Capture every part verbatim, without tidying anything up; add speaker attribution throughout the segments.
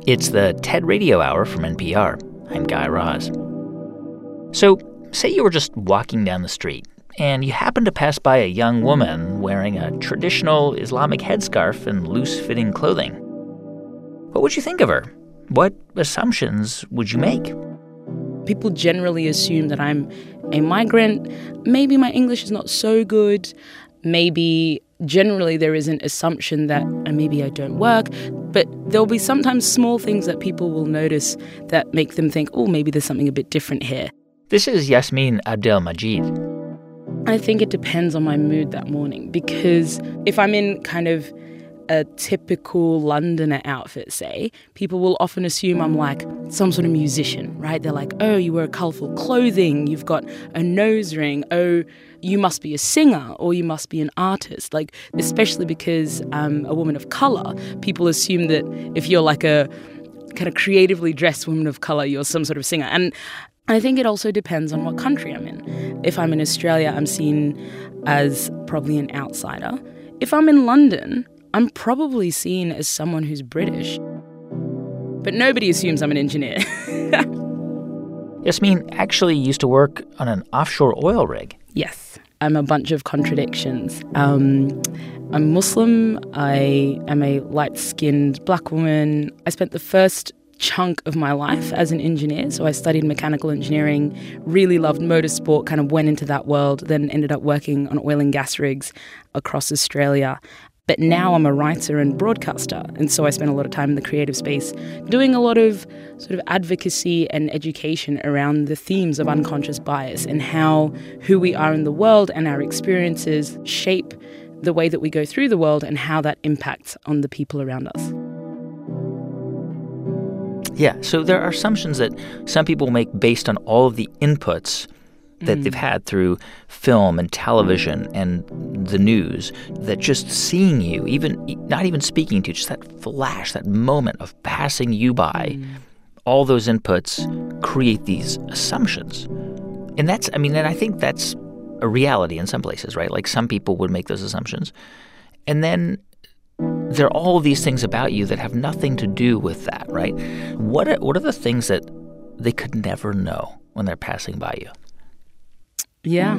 Speaker 1: It's the TED Radio Hour from N P R. I'm Guy Raz. So, say you were just walking down the street and you happened to pass by a young woman wearing a traditional Islamic headscarf and loose-fitting clothing. What would you think of her? What assumptions would you make?
Speaker 2: People generally assume that I'm a migrant. Maybe my English is not so good. Maybe generally there is an assumption that uh, maybe I don't work. But there'll be sometimes small things that people will notice that make them think, oh, maybe there's something a bit different here.
Speaker 1: This is Yasmin Abdel-Majid.
Speaker 2: I think it depends on my mood that morning, because if I'm in kind of a typical Londoner outfit, say, people will often assume I'm like some sort of musician, right? They're like, oh, you wear colourful clothing, you've got a nose ring, oh, you must be a singer or you must be an artist. Like, especially because I'm a woman of colour, people assume that if you're like a kind of creatively dressed woman of colour, you're some sort of singer. And I think it also depends on what country I'm in. If I'm in Australia, I'm seen as probably an outsider. If I'm in London, I'm probably seen as someone who's British. But nobody assumes I'm an engineer.
Speaker 1: Yasmin actually used to work on an offshore oil rig.
Speaker 2: Yes, I'm a bunch of contradictions. Um, I'm Muslim. I am a light-skinned black woman. I spent the first chunk of my life as an engineer. So I studied mechanical engineering, really loved motorsport, kind of went into that world, then ended up working on oil and gas rigs across Australia. But now I'm a writer and broadcaster, and so I spend a lot of time in the creative space doing a lot of sort of advocacy and education around the themes of unconscious bias and how who we are in the world and our experiences shape the way that we go through the world and how that impacts on the people around us.
Speaker 1: Yeah, so there are assumptions that some people make based on all of the inputs that mm. they've had through film and television and the news, that just seeing you, even not even speaking to you, just that flash, that moment of passing you by, mm. all those inputs create these assumptions. And that's, I mean, and I think that's a reality in some places, right? Like some people would make those assumptions. And then there are all of these things about you that have nothing to do with that, right? What are, what are the things that they could never know when they're passing by you?
Speaker 2: Yeah.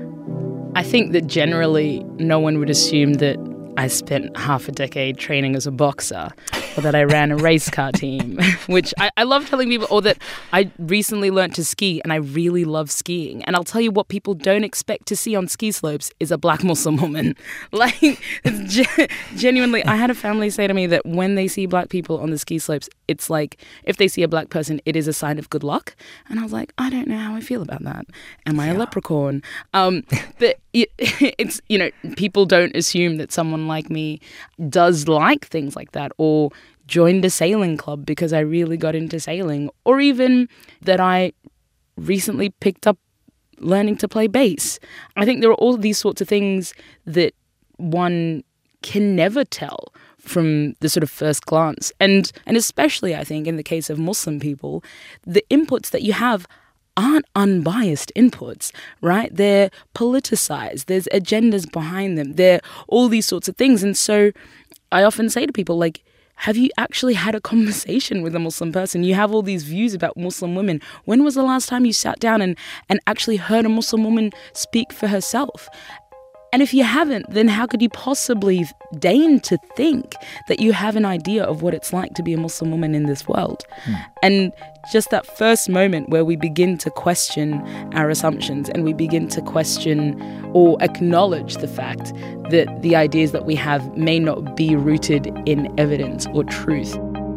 Speaker 2: I think that generally no one would assume that I spent half a decade training as a boxer or that I ran a race car team, which I, I love telling people, or that I recently learned to ski and I really love skiing. And I'll tell you what people don't expect to see on ski slopes is a black Muslim woman. Like, it's ge- genuinely, I had a family say to me that when they see black people on the ski slopes, it's like if they see a black person, it is a sign of good luck. And I was like, I don't know how I feel about that. Am I yeah. a leprechaun? Um, but it, it's, you know, people don't assume that someone like me does like things like that, or joined a sailing club because I really got into sailing, or even that I recently picked up learning to play bass. I think there are all these sorts of things that one can never tell from the sort of first glance. And and especially, I think, in the case of Muslim people, the inputs that you have aren't unbiased inputs, right? They're politicized. There's agendas behind them. They're all these sorts of things. And so I often say to people, like, have you actually had a conversation with a Muslim person? You have all these views about Muslim women. When was the last time you sat down and, and actually heard a Muslim woman speak for herself? And if you haven't, then how could you possibly deign to think that you have an idea of what it's like to be a Muslim woman in this world? Hmm. And just that first moment where we begin to question our assumptions and we begin to question or acknowledge the fact that the ideas that we have may not be rooted in evidence or truth,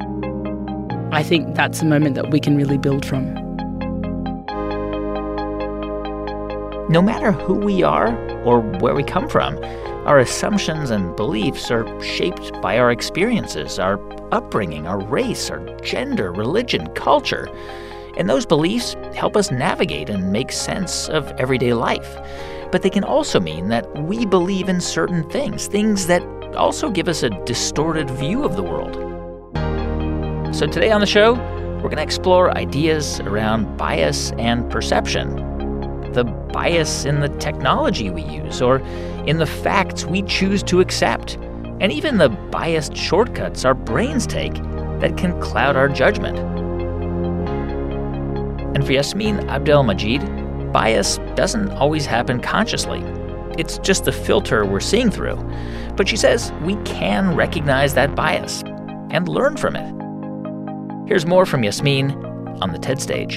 Speaker 2: I think that's a moment that we can really build from.
Speaker 1: No matter who we are or where we come from, our assumptions and beliefs are shaped by our experiences, our upbringing, our race, our gender, religion, culture. And those beliefs help us navigate and make sense of everyday life. But they can also mean that we believe in certain things, things that also give us a distorted view of the world. So today on the show, we're going to explore ideas around bias and perception. The bias in the technology we use or in the facts we choose to accept, and even the biased shortcuts our brains take that can cloud our judgment. And for Yasmeen Abdelmajid, bias doesn't always happen consciously. It's just the filter we're seeing through. But she says we can recognize that bias and learn from it. Here's more from Yasmeen on the TED stage.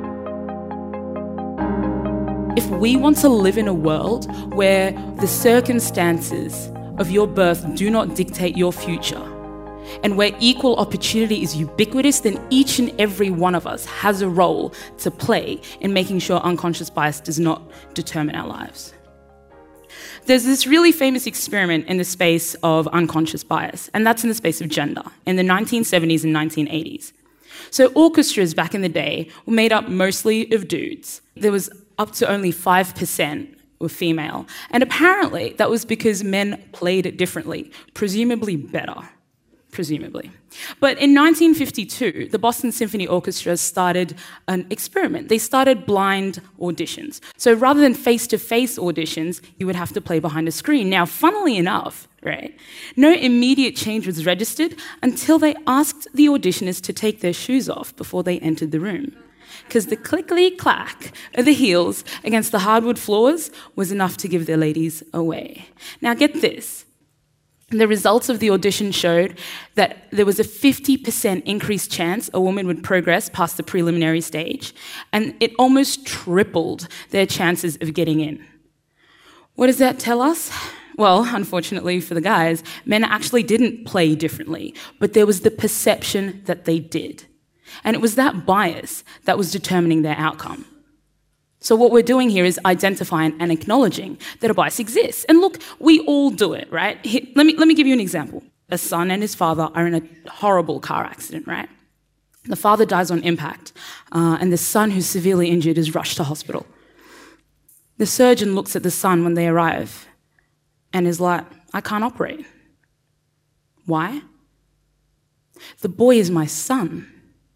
Speaker 2: If we want to live in a world where the circumstances of your birth do not dictate your future, and where equal opportunity is ubiquitous, then each and every one of us has a role to play in making sure unconscious bias does not determine our lives. There's this really famous experiment in the space of unconscious bias, and that's in the space of gender, in the nineteen seventies and nineteen eighties. So orchestras back in the day were made up mostly of dudes. There was up to only five percent were female. And apparently that was because men played it differently, presumably better. Presumably. But in nineteen fifty-two, the Boston Symphony Orchestra started an experiment. They started blind auditions. So rather than face-to-face auditions, you would have to play behind a screen. Now, funnily enough, right, no immediate change was registered until they asked the auditioners to take their shoes off before they entered the room. Because the clickety-clack of the heels against the hardwood floors was enough to give their ladies away. Now, get this. The results of the audition showed that there was a fifty percent increased chance a woman would progress past the preliminary stage, and it almost tripled their chances of getting in. What does that tell us? Well, unfortunately for the guys, men actually didn't play differently, but there was the perception that they did. And it was that bias that was determining their outcome. So what we're doing here is identifying and acknowledging that a bias exists. And look, we all do it, right? Here, let me, let me give you an example. A son and his father are in a horrible car accident, right? The father dies on impact, uh, and the son, who's severely injured, is rushed to hospital. The surgeon looks at the son when they arrive and is like, I can't operate. Why? The boy is my son.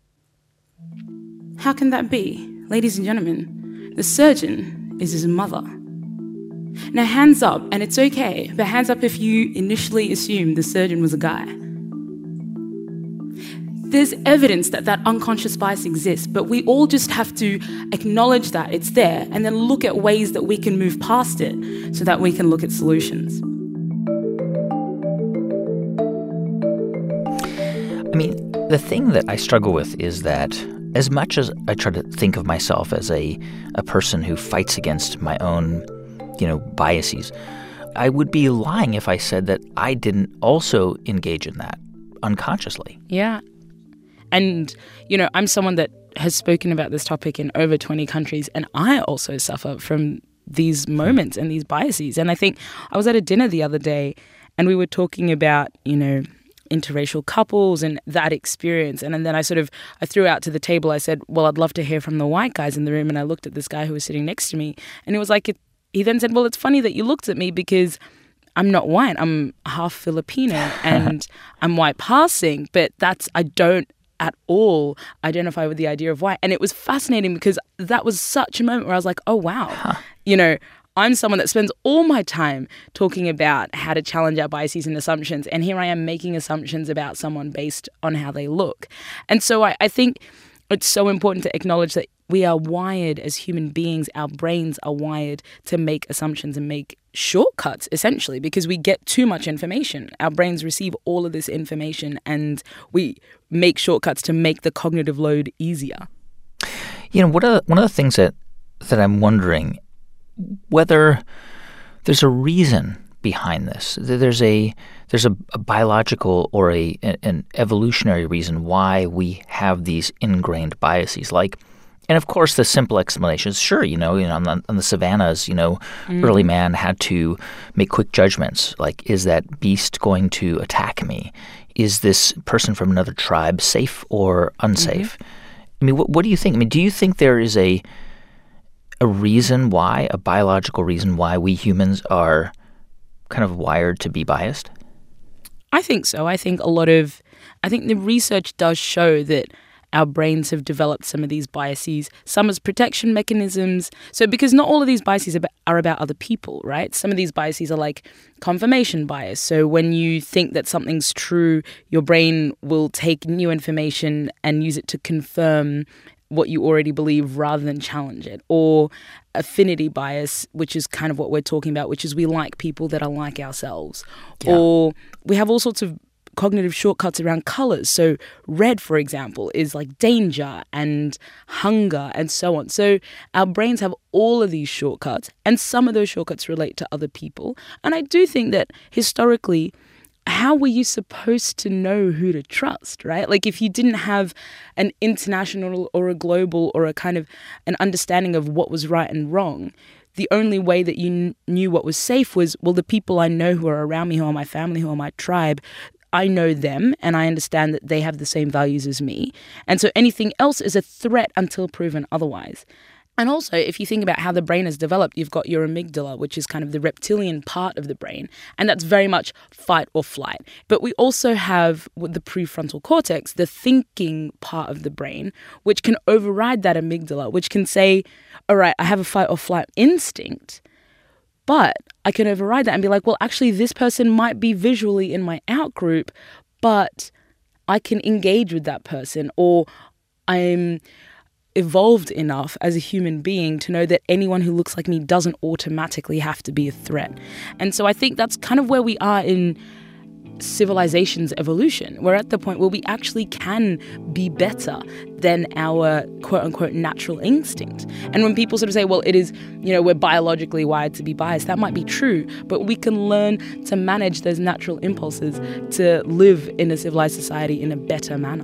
Speaker 2: How can that be? Ladies and gentlemen, the surgeon is his mother. Now, hands up, and it's okay, but hands up if you initially assumed the surgeon was a guy. There's evidence that that unconscious bias exists, but we all just have to acknowledge that it's there and then look at ways that we can move past it so that we can look at solutions.
Speaker 1: I mean, the thing that I struggle with is that as much as I try to think of myself as a, a person who fights against my own, you know, biases, I would be lying if I said that I didn't also engage in that unconsciously.
Speaker 2: Yeah. And, you know, I'm someone that has spoken about this topic in over twenty countries, and I also suffer from these moments and these biases. And I think I was at a dinner the other day and we were talking about, you know, interracial couples and that experience. And, and then I sort of, I threw out to the table, I said, well, I'd love to hear from the white guys in the room. And I looked at this guy who was sitting next to me and it was like, it, he then said, well, it's funny that you looked at me because I'm not white. I'm half Filipino and I'm white passing, but that's, I don't at all identify with the idea of white. And it was fascinating because that was such a moment where I was like, oh, wow, huh. you know, I'm someone that spends all my time talking about how to challenge our biases and assumptions. And here I am making assumptions about someone based on how they look. And so I, I think it's so important to acknowledge that we are wired as human beings. Our brains are wired to make assumptions and make shortcuts, essentially, because we get too much information. Our brains receive all of this information and we make shortcuts to make the cognitive load easier.
Speaker 1: You know, one of the, one of the things that, that I'm wondering whether there's a reason behind this. There's a there's a, a biological or a an evolutionary reason why we have these ingrained biases. Like, and of course, the simple explanation is sure. You know, you know, on the, on the savannas, you know, mm. early man had to make quick judgments. Like, is that beast going to attack me? Is this person from another tribe safe or unsafe? Mm-hmm. I mean, what, what do you think? I mean, do you think there is a a reason why, a biological reason why we humans are kind of wired to be biased?
Speaker 2: I think so. I think a lot of, I think the research does show that our brains have developed some of these biases, some as protection mechanisms. So because not all of these biases are about other people, right? Some of these biases are like confirmation bias. So when you think that something's true, your brain will take new information and use it to confirm what you already believe rather than challenge it. Or affinity bias, which is kind of what we're talking about, which is we like people that are like ourselves. Yeah. Or we have all sorts of cognitive shortcuts around colors. So red, for example, is like danger and hunger and so on. So our brains have all of these shortcuts, and some of those shortcuts relate to other people. And I do think that historically, how were you supposed to know who to trust, right? Like if you didn't have an international or a global or a kind of an understanding of what was right and wrong, the only way that you kn- knew what was safe was, well, the people I know who are around me, who are my family, who are my tribe, I know them and I understand that they have the same values as me. And so anything else is a threat until proven otherwise. And also, if you think about how the brain has developed, you've got your amygdala, which is kind of the reptilian part of the brain, and that's very much fight or flight. But we also have the prefrontal cortex, the thinking part of the brain, which can override that amygdala, which can say, all right, I have a fight or flight instinct, but I can override that and be like, well, actually, this person might be visually in my out group, but I can engage with that person, or I'm evolved enough as a human being to know that anyone who looks like me doesn't automatically have to be a threat. And so I think that's kind of where we are in civilization's evolution. We're at the point where we actually can be better than our quote-unquote natural instinct. And when people sort of say, well, it is, you know, we're biologically wired to be biased, that might be true, but we can learn to manage those natural impulses to live in a civilized society in a better manner.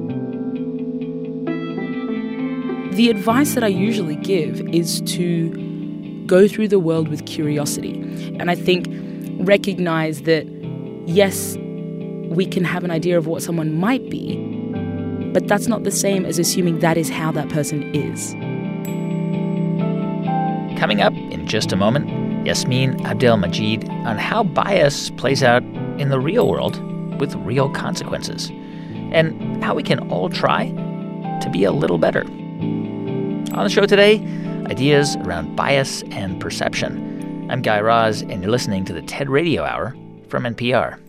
Speaker 2: The advice that I usually give is to go through the world with curiosity. And I think recognize that, yes, we can have an idea of what someone might be, but that's not the same as assuming that is how that person is.
Speaker 1: Coming up in just a moment, Yasmin Abdel-Majid on how bias plays out in the real world with real consequences, and how we can all try to be a little better. On the show today, ideas around bias and perception. I'm Guy Raz, and you're listening to the TED Radio Hour from N P R.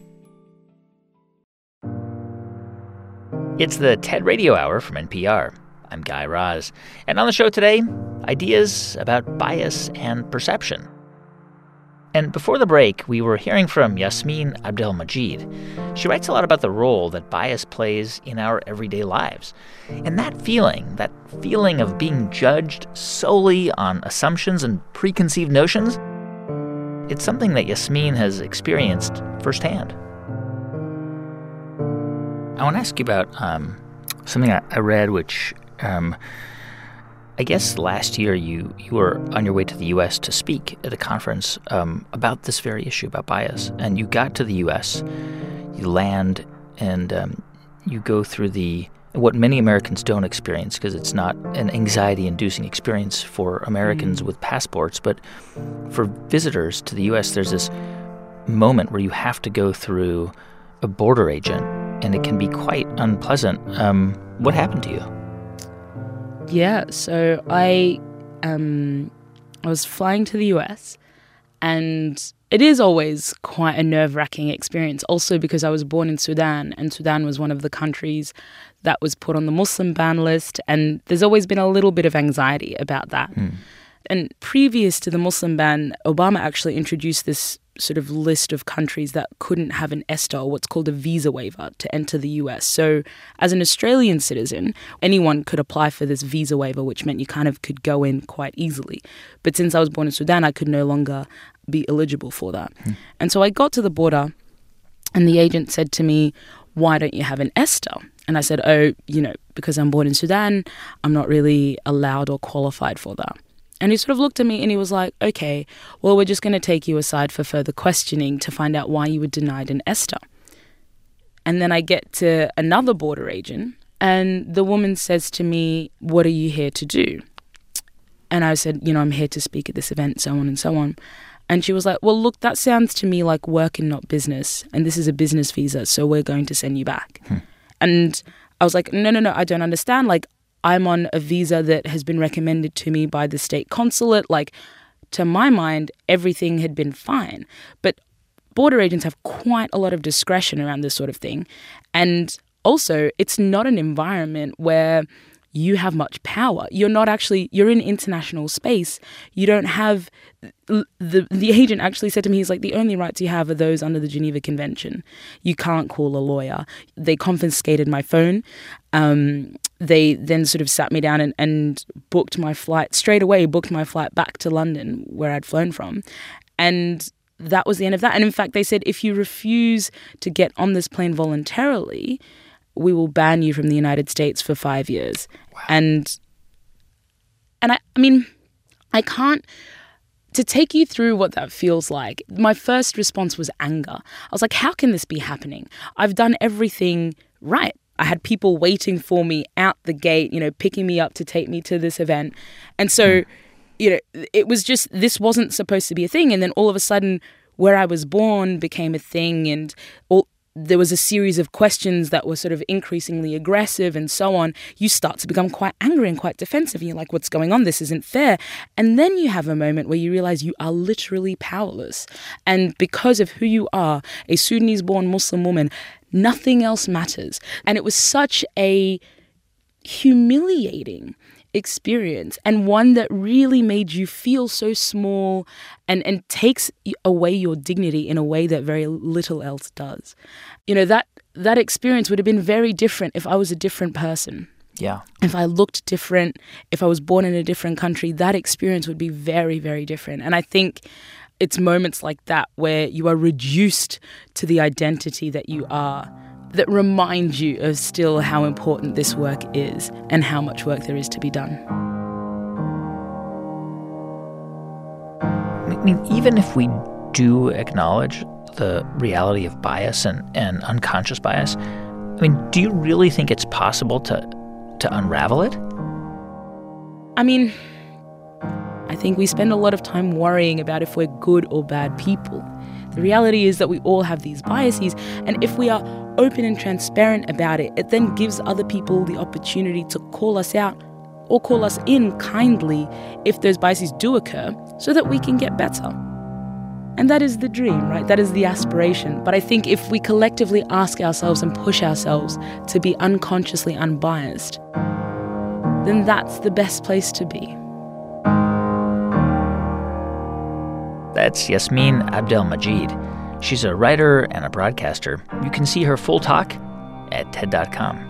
Speaker 1: It's the TED Radio Hour from N P R. I'm Guy Raz. And on the show today, ideas about bias and perception. And before the break, we were hearing from Yasmin Abdel-Majid. She writes a lot about the role that bias plays in our everyday lives. And that feeling, that feeling of being judged solely on assumptions and preconceived notions, it's something that Yasmin has experienced firsthand. I want to ask you about um, something I, I read, which um, I guess last year you, you were on your way to the U S to speak at a conference um, about this very issue, about bias. And you got to the U S, you land, and um, you go through the what many Americans don't experience, because it's not an anxiety-inducing experience for Americans mm. with passports. But for visitors to the U S, there's this moment where you have to go through a border agent, and it can be quite unpleasant. Um, what happened to you?
Speaker 2: Yeah, so I um, I was flying to the U S, and it is always quite a nerve-wracking experience, also because I was born in Sudan, and Sudan was one of the countries that was put on the Muslim ban list, and there's always been a little bit of anxiety about that. Mm. And previous to the Muslim ban, Obama actually introduced this sort of list of countries that couldn't have an ESTA, or what's called a visa waiver, to enter the U S. So as an Australian citizen, anyone could apply for this visa waiver, which meant you kind of could go in quite easily. But since I was born in Sudan, I could no longer be eligible for that. Hmm. And so I got to the border, and the agent said to me, why don't you have an ESTA? And I said, oh, you know, because I'm born in Sudan, I'm not really allowed or qualified for that. And he sort of looked at me and he was like, okay, well, we're just going to take you aside for further questioning to find out why you were denied an ESTA. And then I get to another border agent, and the woman says to me, what are you here to do? And I said, you know, I'm here to speak at this event, so on and so on. And she was like, well, look, that sounds to me like work and not business. And this is a business visa, so we're going to send you back. Hmm. And I was like, no, no, no, I don't understand. Like, I'm on a visa that has been recommended to me by the state consulate. Like, to my mind, everything had been fine. But border agents have quite a lot of discretion around this sort of thing. And also, it's not an environment where you have much power. You're not actually, you're in international space. You don't have, the the agent actually said to me, he's like, the only rights you have are those under the Geneva Convention. You can't call a lawyer. They confiscated my phone. Um, they then sort of sat me down and, and booked my flight, straight away booked my flight back to London, where I'd flown from. And that was the end of that. And in fact, they said, if you refuse to get on this plane voluntarily, we will ban you from the United States for five years. Wow. And and I, I mean, I can't, to take you through what that feels like, my first response was anger. I was like, how can this be happening? I've done everything right. I had people waiting for me out the gate, you know, picking me up to take me to this event. And so, you know, it was just, this wasn't supposed to be a thing. And then all of a sudden, where I was born became a thing, and all, there was a series of questions that were sort of increasingly aggressive and so on. You start to become quite angry and quite defensive. And you're like, what's going on? This isn't fair. And then you have a moment where you realize you are literally powerless. And because of who you are, a Sudanese-born Muslim woman, nothing else matters. And it was such a humiliating experience, and one that really made you feel so small and, and takes away your dignity in a way that very little else does. You know, that that experience would have been very different if I was a different person.
Speaker 1: Yeah.
Speaker 2: If I looked different, if I was born in a different country, that experience would be very, very different. And I think it's moments like that where you are reduced to the identity that you are, that remind you of still how important this work is and how much work there is to be done.
Speaker 1: I mean, even if we do acknowledge the reality of bias and, and unconscious bias, I mean, do you really think it's possible to to unravel it?
Speaker 2: I mean, I think we spend a lot of time worrying about if we're good or bad people. The reality is that we all have these biases, and if we are open and transparent about it, it then gives other people the opportunity to call us out or call us in kindly if those biases do occur, so that we can get better. And that is the dream, right? That is the aspiration. But I think if we collectively ask ourselves and push ourselves to be unconsciously unbiased, then that's the best place to be.
Speaker 1: That's Yasmin Abdel-Majid. She's a writer and a broadcaster. You can see her full talk at T E D dot com.